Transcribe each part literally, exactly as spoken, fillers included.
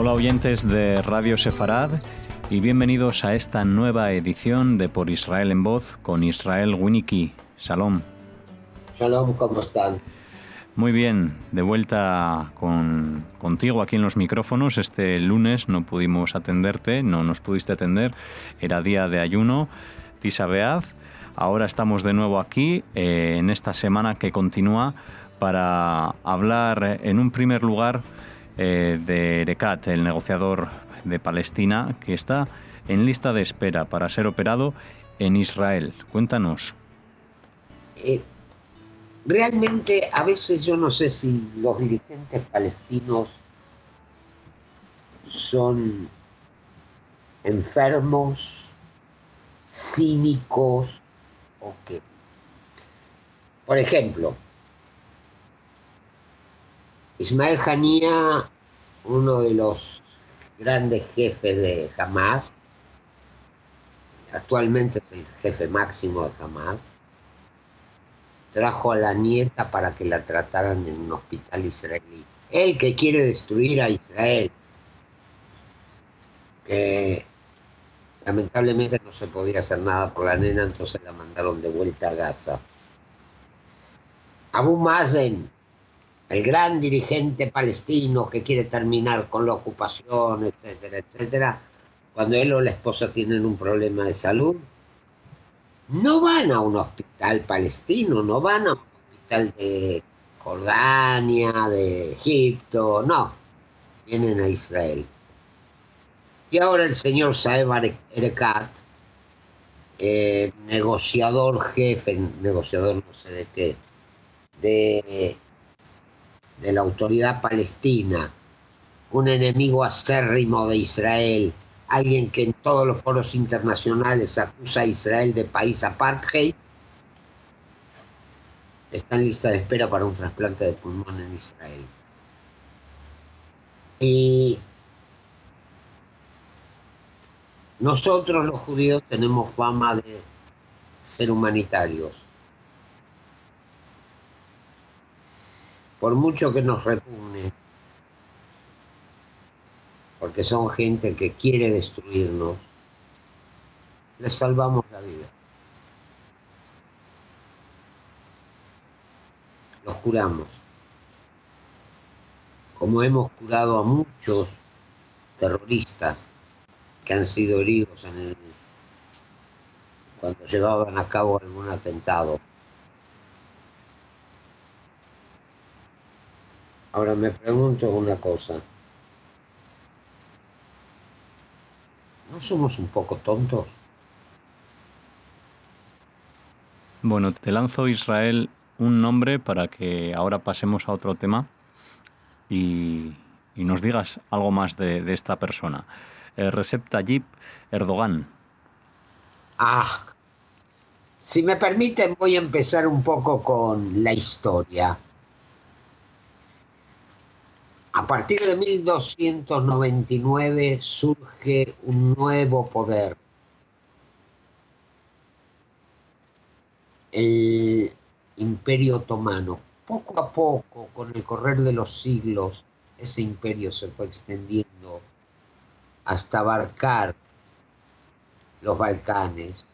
Hola oyentes de Radio Sefarad y bienvenidos a esta nueva edición de Por Israel en Voz con Israel Winnicki. Shalom. Shalom, ¿cómo están? Muy bien, de vuelta con, contigo aquí en los micrófonos. Este lunes no pudimos atenderte, no nos pudiste atender, era día de ayuno, Tisha B'Av. Ahora estamos de nuevo aquí eh, en esta semana que continúa para hablar en un primer lugar eh, de Erekat, el negociador de Palestina, que está en lista de espera para ser operado en Israel. Cuéntanos. Eh, realmente a veces yo no sé si los dirigentes palestinos son enfermos, cínicos o qué. Por ejemplo, Ismael Haniyeh, uno de los grandes jefes de Hamas, actualmente es el jefe máximo de Hamas, trajo a la nieta para que la trataran en un hospital israelí. Él que quiere destruir a Israel, que lamentablemente no se podía hacer nada por la nena, entonces la mandaron de vuelta a Gaza. Abu Mazen, el gran dirigente palestino que quiere terminar con la ocupación, etcétera, etcétera, cuando él o la esposa tienen un problema de salud, no van a un hospital palestino, no van a un hospital de Jordania, de Egipto, no, vienen a Israel. Y ahora el señor Saeb Erekat, eh, negociador jefe, negociador no sé de qué, de, de la autoridad palestina, un enemigo acérrimo de Israel, alguien que en todos los foros internacionales acusa a Israel de país apartheid, está en lista de espera para un trasplante de pulmón en Israel. Y nosotros los judíos tenemos fama de ser humanitarios. Por mucho que nos repugne, porque son gente que quiere destruirnos, les salvamos la vida. Los curamos. Como hemos curado a muchos terroristas que han sido heridos en el, cuando llevaban a cabo algún atentado. Ahora me pregunto una cosa. ¿No somos un poco tontos? Bueno, te lanzo, Israel, un nombre para que ahora pasemos a otro tema y, y nos digas algo más de, de esta persona. Eh, Recep Tayyip Erdogan. Ah, si me permiten voy a empezar un poco con la historia. A partir de mil doscientos noventa y nueve surge un nuevo poder. El Imperio Otomano. Poco a poco, con el correr de los siglos, ese imperio se fue extendiendo hasta abarcar los Balcanes,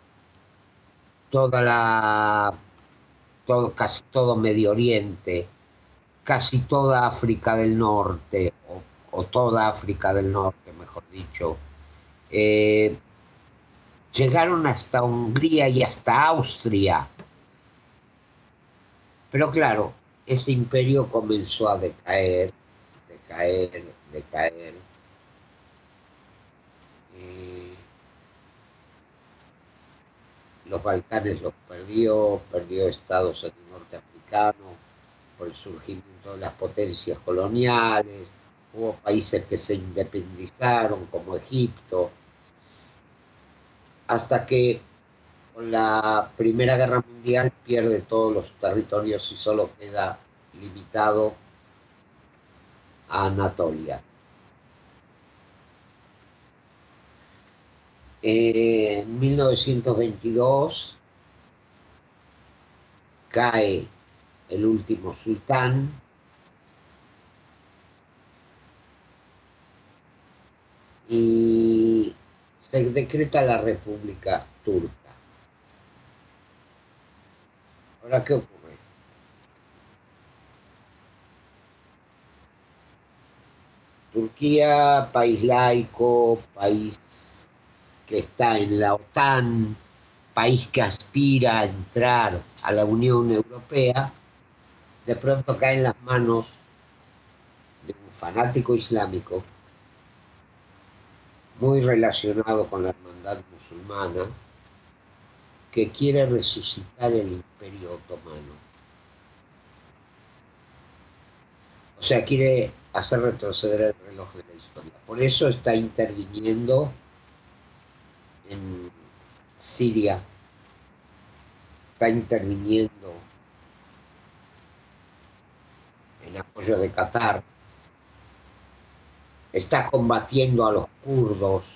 toda la, todo, casi todo Medio Oriente, casi toda África del Norte, o, o toda África del Norte, mejor dicho. Eh, llegaron hasta Hungría y hasta Austria. Pero claro, ese imperio comenzó a decaer, decaer, decaer. Eh, los Balcanes los perdió, perdió estados en el norte africano por el surgimiento de las potencias coloniales, hubo países que se independizaron como Egipto, hasta que con la Primera Guerra Mundial pierde todos los territorios y solo queda limitado a Anatolia. Eh, en mil novecientos veintidós cae el último sultán y se decreta la República Turca. Ahora, ¿qué ocurre? Turquía, país laico, país que está en la OTAN, país que aspira a entrar a la Unión Europea, de pronto cae en las manos de un fanático islámico muy relacionado con la hermandad musulmana, que quiere resucitar el Imperio Otomano. O sea, quiere hacer retroceder el reloj de la historia. Por eso está interviniendo en Siria, está interviniendo en apoyo de Qatar, está combatiendo a los kurdos,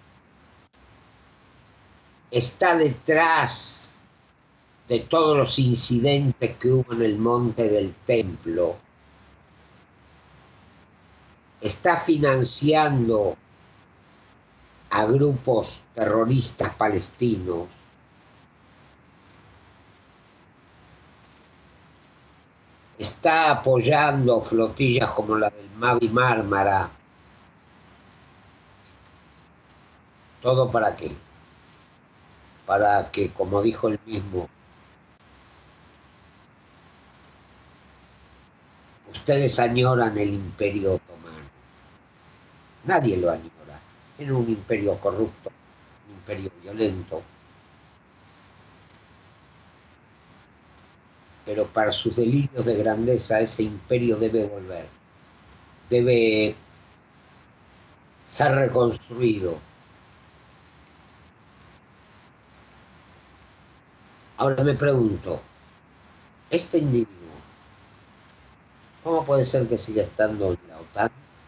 está detrás de todos los incidentes que hubo en el Monte del Templo, está financiando a grupos terroristas palestinos, está apoyando flotillas como la del Mavi Mármara. ¿Todo para qué? Para que, como dijo él mismo, ustedes añoran el Imperio Otomano. Nadie lo añora. Era un imperio corrupto, un imperio violento. Pero para sus delirios de grandeza, ese imperio debe volver. Debe ser reconstruido. Ahora me pregunto, este individuo, ¿cómo puede ser que siga estando en la OTAN?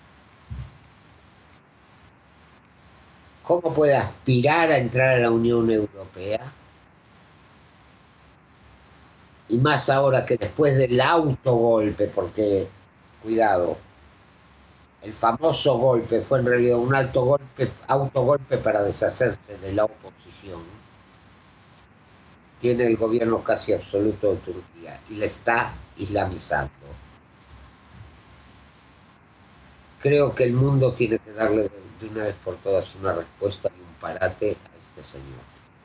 ¿Cómo puede aspirar a entrar a la Unión Europea? Y más ahora que después del autogolpe, porque, cuidado, el famoso golpe fue en realidad un alto golpe, autogolpe para deshacerse de la oposición. Tiene el gobierno casi absoluto de Turquía y le está islamizando. Creo que el mundo tiene que darle de, de una vez por todas una respuesta y un parate a este señor.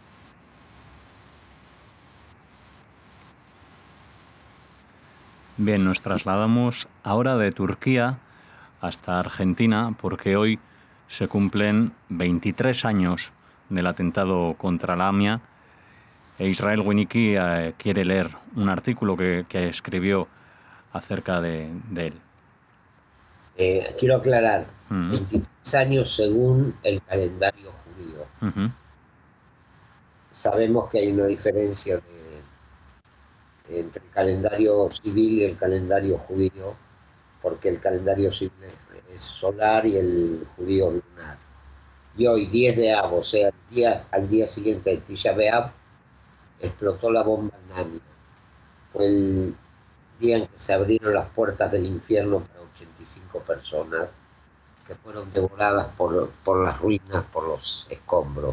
Bien, nos trasladamos ahora de Turquía hasta Argentina, porque hoy se cumplen veintitrés años del atentado contra la AMIA, e Israel Winnicki eh, quiere leer un artículo que, que escribió acerca de, de él. Eh, quiero aclarar, uh-huh. veintitrés años según el calendario judío. Uh-huh. Sabemos que hay una diferencia de, entre el calendario civil y el calendario judío, porque el calendario civil es, es solar y el judío lunar. Y hoy, diez de Av, o sea, el día, al día siguiente de Tisha B'Av, explotó la bomba en Namia. Fue el día en que se abrieron las puertas del infierno para ochenta y cinco personas que fueron devoradas por, por las ruinas, por los escombros.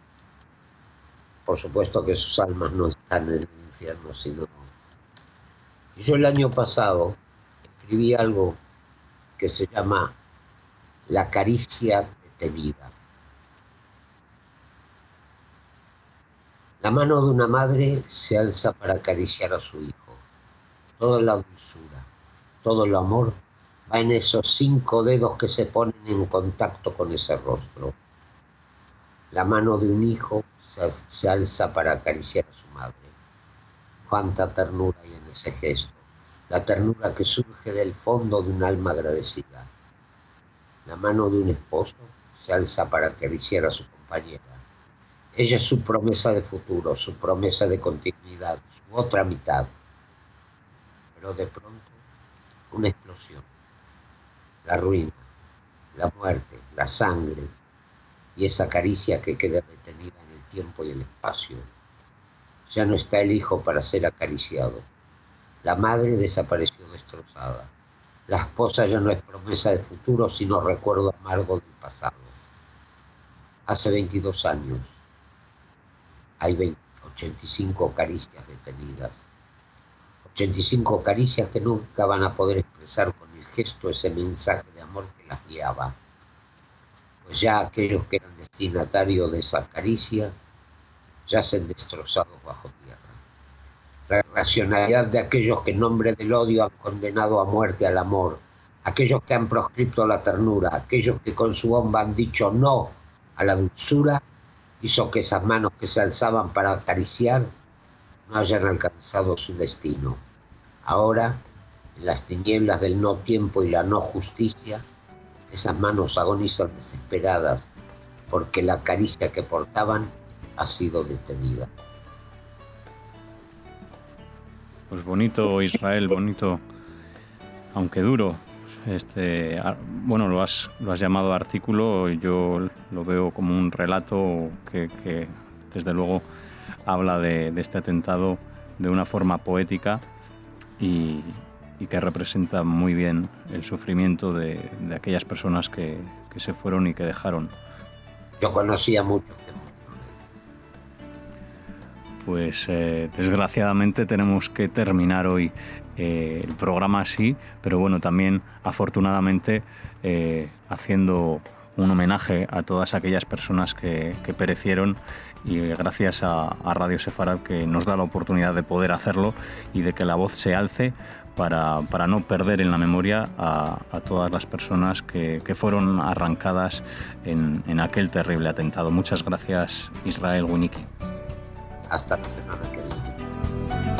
Por supuesto que sus almas no están en el infierno, sino... Y yo el año pasado escribí algo que se llama La caricia detenida. La mano de una madre se alza para acariciar a su hijo. Toda la dulzura, todo el amor va en esos cinco dedos que se ponen en contacto con ese rostro. La mano de un hijo se, se alza para acariciar a su madre. Cuánta ternura hay en ese gesto, la ternura que surge del fondo de un alma agradecida. La mano de un esposo se alza para acariciar a su compañera. Ella es su promesa de futuro, su promesa de continuidad, su otra mitad. Pero de pronto, una explosión, la ruina, la muerte, la sangre y esa caricia que queda detenida en el tiempo y el espacio. Ya no está el hijo para ser acariciado. La madre desapareció destrozada. La esposa ya no es promesa de futuro, sino recuerdo amargo del pasado. hace veintidós años. Hay ochenta y cinco caricias detenidas. ochenta y cinco caricias que nunca van a poder expresar con el gesto ese mensaje de amor que las guiaba. Pues ya aquellos que eran destinatarios de esa caricia yacen destrozados bajo tierra. La racionalidad de aquellos que en nombre del odio han condenado a muerte al amor, aquellos que han proscripto la ternura, aquellos que con su bomba han dicho no a la dulzura, hizo que esas manos que se alzaban para acariciar no hayan alcanzado su destino. Ahora, en las tinieblas del no tiempo y la no justicia, esas manos agonizan desesperadas porque la caricia que portaban ha sido detenida. Pues bonito, Israel, bonito, aunque duro. Este, bueno, lo has, lo has llamado artículo, yo lo veo como un relato que, que desde luego habla de, de este atentado de una forma poética y, y que representa muy bien el sufrimiento de, de aquellas personas que, que se fueron y que dejaron. Yo conocía mucho. Pues eh, desgraciadamente tenemos que terminar hoy eh, el programa así, pero bueno, también afortunadamente eh, haciendo un homenaje a todas aquellas personas que, que perecieron y gracias a, a Radio Sefarad que nos da la oportunidad de poder hacerlo y de que la voz se alce para, para no perder en la memoria a, a todas las personas que, que fueron arrancadas en, en aquel terrible atentado. Muchas gracias, Israel Winicky. Hasta la semana que viene.